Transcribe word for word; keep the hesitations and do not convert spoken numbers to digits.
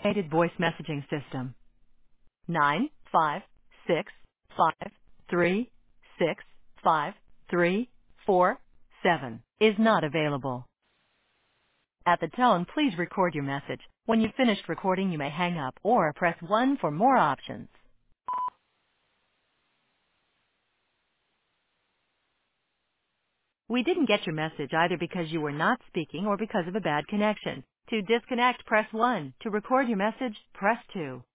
automated voice messaging system. Nine five six five three six five three four seven is not available. At the tone, please record your message. When you've finished recording, you may hang up or press one for more options. We didn't get your message either because you were not speaking or because of a bad connection. To disconnect, press one. To record your message, press two.